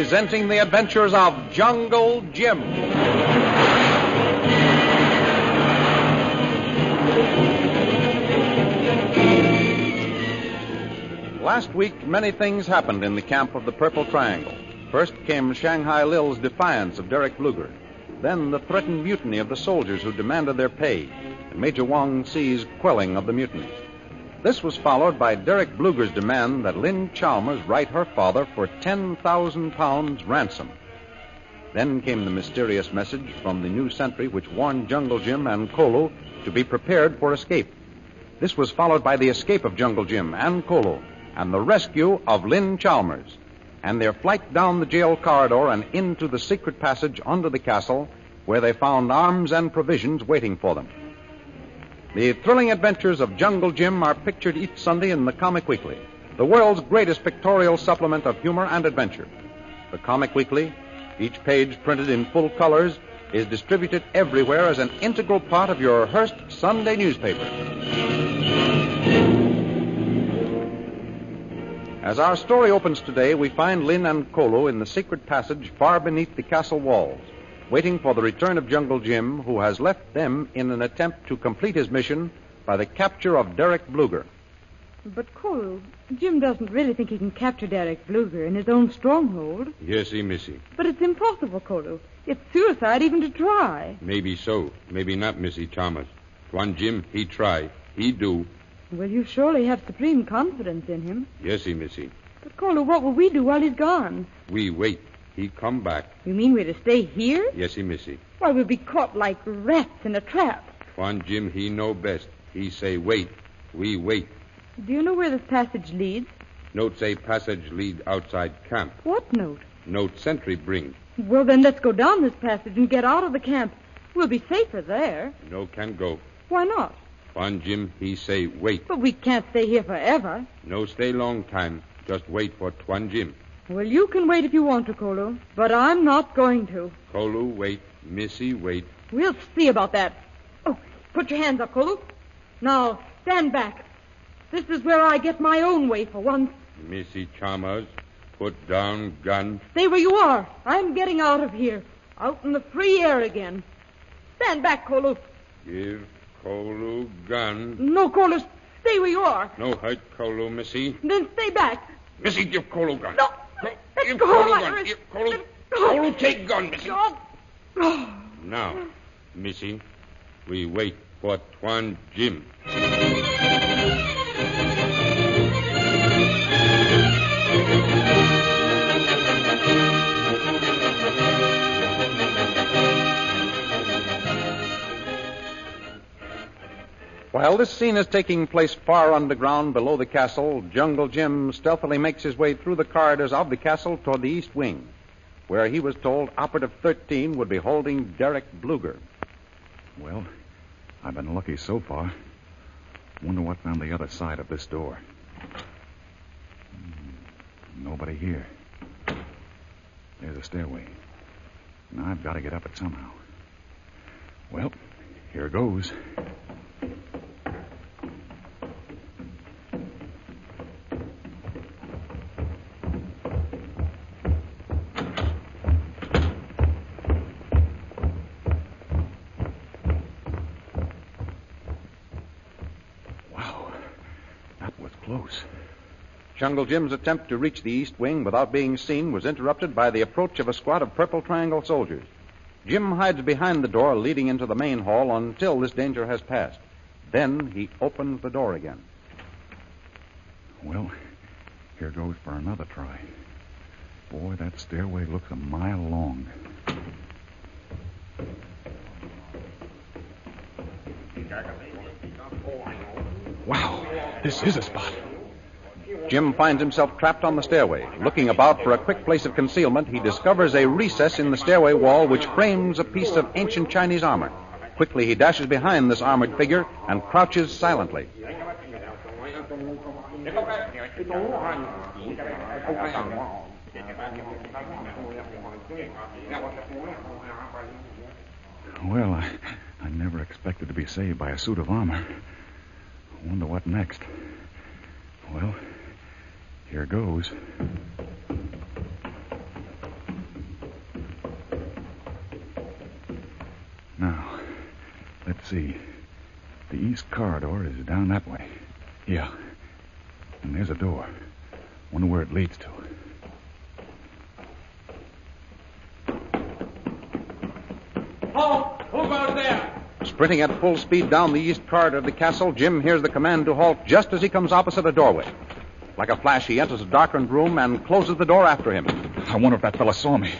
presenting the adventures of Jungle Jim. Last week, many things happened in the camp of the Purple Triangle. First came Shanghai Lil's defiance of Derek Bluger. Then the threatened mutiny of the soldiers who demanded their pay, and Major Wong Si's quelling of the mutiny. This was followed by Derek Bluger's demand that Lynn Chalmers write her father for 10,000 pounds ransom. Then came the mysterious message from the new sentry which warned Jungle Jim and Kolu to be prepared for escape. This was followed by the escape of Jungle Jim and Kolu and the rescue of Lynn Chalmers and their flight down the jail corridor and into the secret passage under the castle where they found arms and provisions waiting for them. The thrilling adventures of Jungle Jim are pictured each Sunday in the Comic Weekly, the world's greatest pictorial supplement of humor and adventure. The Comic Weekly, each page printed in full colors, is distributed everywhere as an integral part of your Hearst Sunday newspaper. As our story opens today, we find Lynn and Kolu in the secret passage far beneath the castle walls, waiting for the return of Jungle Jim, who has left them in an attempt to complete his mission by the capture of Derek Bluger. But, Kolu, Jim doesn't really think he can capture Derek Bluger in his own stronghold. Yes, Missy. But it's impossible, Kolu. It's suicide even to try. Maybe so. Maybe not, Missy Chalmers. Tuan Jim, he try. He do. Well, you surely have supreme confidence in him. Yes, Missy. But, Kolu, what will we do while he's gone? We wait. He come back. You mean we're to stay here? Yes, Missy. Why, we'll be caught like rats in a trap. Tuan Jim, he know best. He say wait. We wait. Do you know where this passage leads? Note say passage lead outside camp. What note? Note sentry bring. Well, then let's go down this passage and get out of the camp. We'll be safer there. No can go. Why not? Tuan Jim, he say wait. But we can't stay here forever. No stay long time. Just wait for Tuan Jim. Well, you can wait if you want to, Kolu, but I'm not going to. Kolu, wait. Missy, wait. We'll see about that. Oh, put your hands up, Kolu. Now, stand back. This is where I get my own way for once. Missy Chalmers, put down gun. Stay where you are. I'm getting out of here. Out in the free air again. Stand back, Kolu. Give Kolu gun. No, Kolu, stay where you are. No hurt, Kolu, Missy. Then stay back. Missy, give Kolu gun. No. Give go. Kolu gun. Give Kolu. Kolu, take gun, Missy. Oh. Now, Missy, we wait for Tuan Jim. While this scene is taking place far underground below the castle, Jungle Jim stealthily makes his way through the corridors of the castle toward the east wing, where he was told Operative 13 would be holding Derek Bluger. Well, I've been lucky so far. Wonder what's on the other side of this door. Nobody here. There's a stairway. Now I've got to get up it somehow. Well, here goes. Close. Jungle Jim's attempt to reach the east wing without being seen was interrupted by the approach of a squad of Purple Triangle soldiers. Jim hides behind the door leading into the main hall until this danger has passed. Then he opens the door again. Well, here goes for another try. Boy, that stairway looks a mile long. Wow, this is a spot. Jim finds himself trapped on the stairway. Looking about for a quick place of concealment, he discovers a recess in the stairway wall which frames a piece of ancient Chinese armor. Quickly, he dashes behind this armored figure and crouches silently. Well, I never expected to be saved by a suit of armor. Wonder what next. Well, here goes. Let's see. The east corridor is down that way. Yeah. And there's a door. Wonder where it leads to. Halt! Who goes there? Sprinting at full speed down the east corridor of the castle, Jim hears the command to halt just as he comes opposite a doorway. Like a flash, he enters a darkened room and closes the door after him. I wonder if that fella saw me.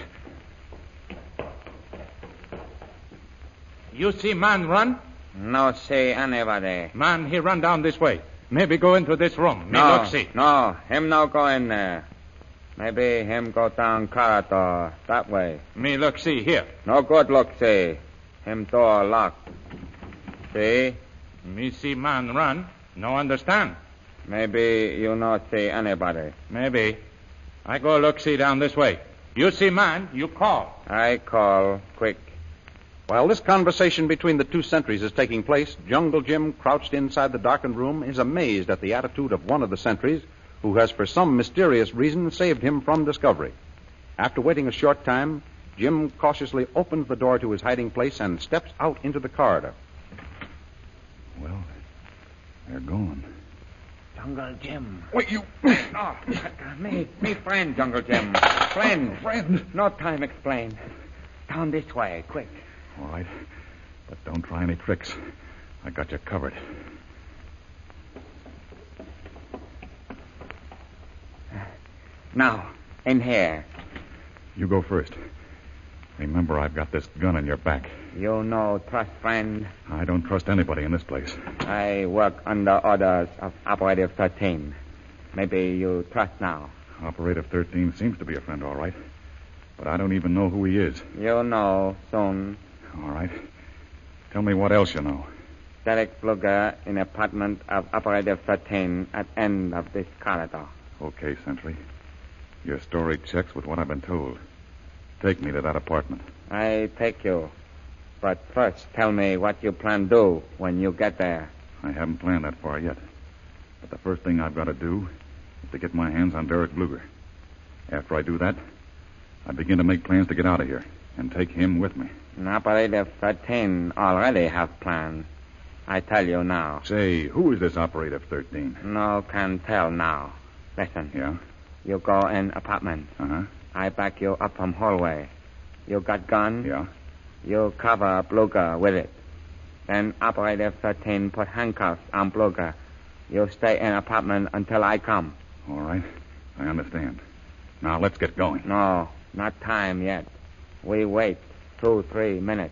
You see man run? No see anybody. Man, he run down this way. Maybe go into this room. Me No, look see. no, him no go in there. Maybe him go down corridor that way. Me look see here. No good look see. Him door locked. See? Me see man run. No understand. Maybe you not see anybody. Maybe. I go look see down this way. You see man, you call. I call quick. While this conversation between the two sentries is taking place, Jungle Jim, crouched inside the darkened room, is amazed at the attitude of one of the sentries who has for some mysterious reason saved him from discovery. After waiting a short time, Jim cautiously opens the door to his hiding place and steps out into the corridor. Well, they're gone. Jungle Jim. Wait, you... Oh, me friend, Jungle Jim. Friend. No time explain. Down this way, quick. All right. But don't try any tricks. I got you covered. Now, in here. You go first. Remember, I've got this gun in your back. You know trust friend. I don't trust anybody in this place. I work under orders of Operative 13. Maybe you trust now. Operative 13 seems to be a friend, all right. But I don't even know who he is. You know soon. All right. Tell me what else you know. Derek Fluger in apartment of Operative 13 at end of this corridor. Okay, Sentry. Your story checks with what I've been told. Take me to that apartment. I take you. But first, tell me what you plan to do when you get there. I haven't planned that far yet. But the first thing I've got to do is to get my hands on Derek Fluger. After I do that, I begin to make plans to get out of here and take him with me. Operative 13 already have plans. I tell you now. Say, who is this Operative 13? No can tell now. Listen. Yeah? You go in apartment. Uh-huh. I back you up from hallway. You got gun? Yeah? You cover Bluger with it. Then Operative 13 put handcuffs on Bluger. You stay in apartment until I come. All right. I understand. Now, let's get going. No, not time yet. We wait 2-3 minutes.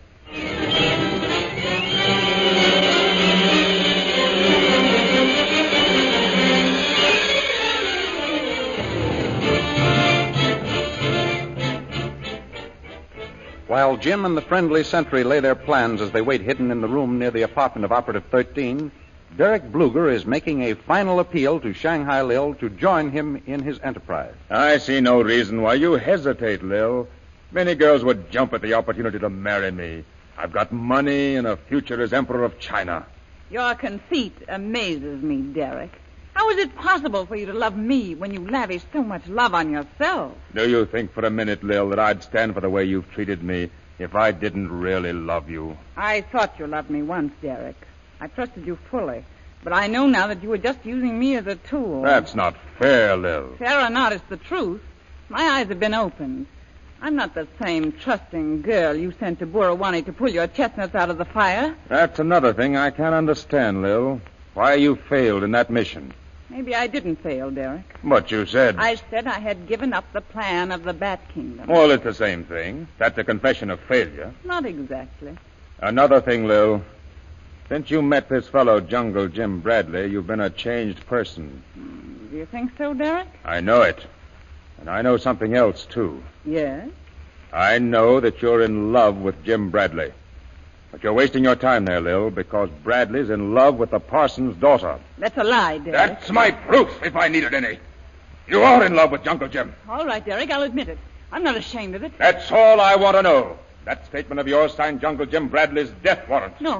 While Jim and the friendly sentry lay their plans as they wait hidden in the room near the apartment of Operative 13, Derek Bluger is making a final appeal to Shanghai Lil to join him in his enterprise. I see no reason why you hesitate, Lil. Many girls would jump at the opportunity to marry me. I've got money and a future as Emperor of China. Your conceit amazes me, Derek. How is it possible for you to love me when you lavish so much love on yourself? Do you think for a minute, Lil, that I'd stand for the way you've treated me if I didn't really love you? I thought you loved me once, Derek. I trusted you fully. But I know now that you were just using me as a tool. That's not fair, Lil. Fair or not, it's the truth. My eyes have been opened. I'm not the same trusting girl you sent to Burawani to pull your chestnuts out of the fire. That's another thing I can't understand, Lil. Why you failed in that mission. Maybe I didn't fail, Derek. But you said... I said I had given up the plan of the Bat Kingdom. Well, it's the same thing. That's a confession of failure. Not exactly. Another thing, Lil. Since you met this fellow, Jungle Jim Bradley, you've been a changed person. Do you think so, Derek? I know it. And I know something else, too. Yes? I know that you're in love with Jim Bradley. But you're wasting your time there, Lil, because Bradley's in love with the parson's daughter. That's a lie, Derek. That's my proof, if I needed any. You are in love with Jungle Jim. All right, Derek, I'll admit it. I'm not ashamed of it. That's all I want to know. That statement of yours signed Jungle Jim Bradley's death warrant. No.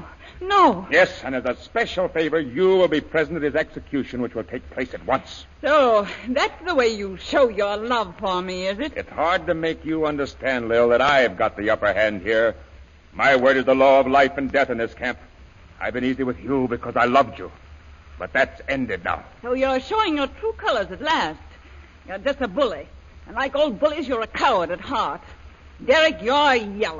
Yes, and as a special favor, you will be present at his execution, which will take place at once. So, that's the way you show your love for me, is it? It's hard to make you understand, Lil, that I've got the upper hand here. My word is the law of life and death in this camp. I've been easy with you because I loved you. But that's ended now. So you're showing your true colors at last. You're just a bully. And like old bullies, you're a coward at heart. Derek, you're yellow.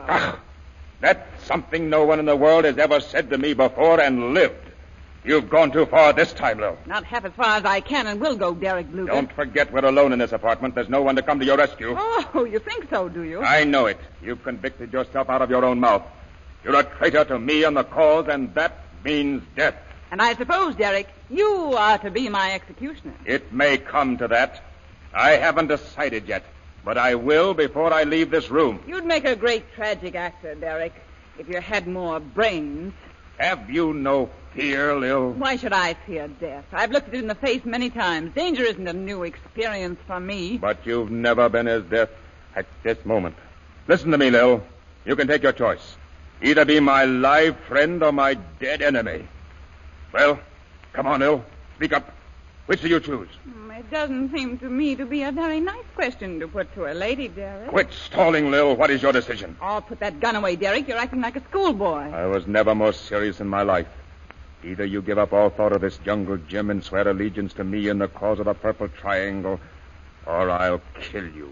That's something no one in the world has ever said to me before and lived. You've gone too far this time, Lil. Not half as far as I can and will go, Derek Bluger. Don't forget we're alone in this apartment. There's no one to come to your rescue. Oh, you think so, do you? I know it. You've convicted yourself out of your own mouth. You're a traitor to me and the cause, and that means death. And I suppose, Derek, you are to be my executioner. It may come to that. I haven't decided yet, but I will before I leave this room. You'd make a great tragic actor, Derek, if you had more brains. Have you no fear, Lil? Why should I fear death? I've looked it in the face many times. Danger isn't a new experience for me. But you've never been as death at this moment. Listen to me, Lil. You can take your choice. Either be my live friend or my dead enemy. Well, come on, Lil. Speak up. Which do you choose? It doesn't seem to me to be a very nice question to put to a lady, Derek. Quit stalling, Lil. What is your decision? Oh, put that gun away, Derek. You're acting like a schoolboy. I was never more serious in my life. Either you give up all thought of this jungle gym and swear allegiance to me in the cause of the Purple Triangle, or I'll kill you.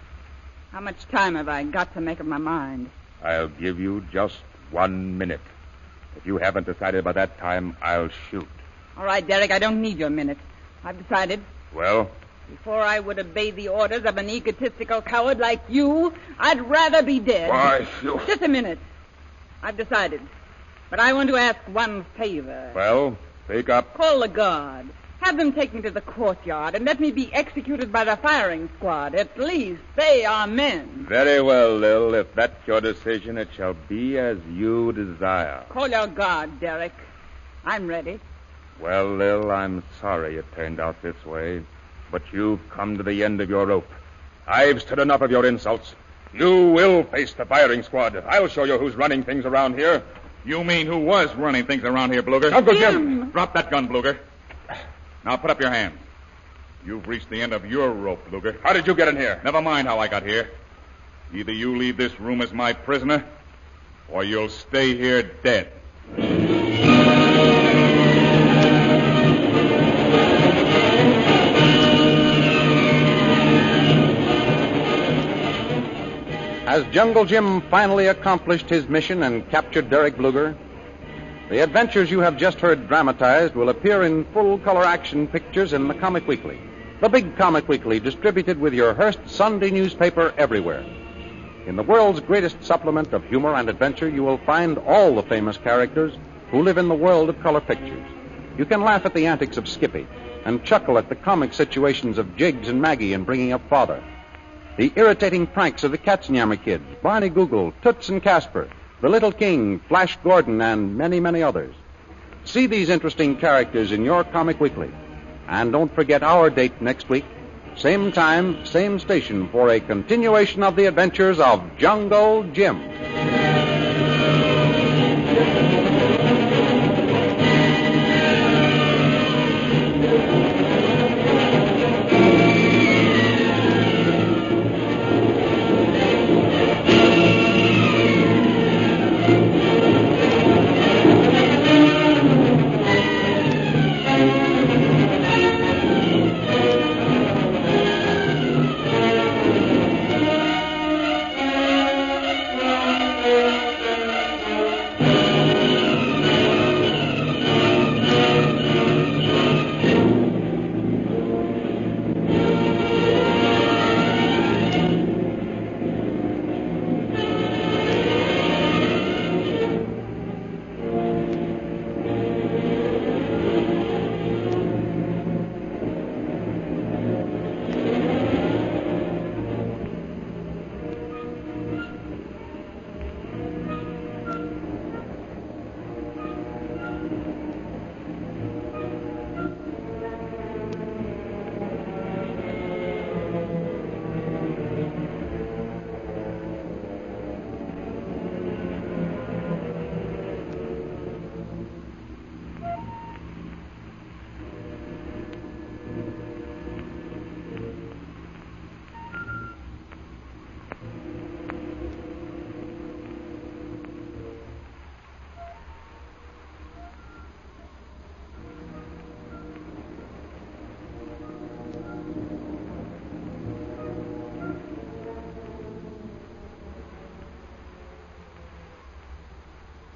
How much time have I got to make up my mind? I'll give you just 1 minute. If you haven't decided by that time, I'll shoot. All right, Derek, I don't need your minute. I've decided. Well? Before I would obey the orders of an egotistical coward like you, I'd rather be dead. Why, you... Just a minute. I've decided. But I want to ask one favor. Well, speak up. Call the guard. Have them take me to the courtyard and let me be executed by the firing squad. At least they are men. Very well, Lil. If that's your decision, it shall be as you desire. Call your guard, Derek. I'm ready. Well, Lil, I'm sorry it turned out this way, but you've come to the end of your rope. I've stood enough of your insults. You will face the firing squad. I'll show you who's running things around here. You mean who was running things around here, Bluger? Uncle Jim! Drop that gun, Bluger. Now put up your hands. You've reached the end of your rope, Bluger. How did you get in here? Never mind how I got here. Either you leave this room as my prisoner, or you'll stay here dead. As Jungle Jim finally accomplished his mission and captured Derek Bluger, the adventures you have just heard dramatized will appear in full-color action pictures in the Comic Weekly, the big Comic Weekly distributed with your Hearst Sunday newspaper everywhere. In the world's greatest supplement of humor and adventure, you will find all the famous characters who live in the world of color pictures. You can laugh at the antics of Skippy and chuckle at the comic situations of Jiggs and Maggie in Bringing Up Father, the irritating pranks of the Katzenjammer Kids, Barney Google, Toots and Casper, the Little King, Flash Gordon, and many, many others. See these interesting characters in your Comic Weekly. And don't forget our date next week, same time, same station, for a continuation of the adventures of Jungle Jim.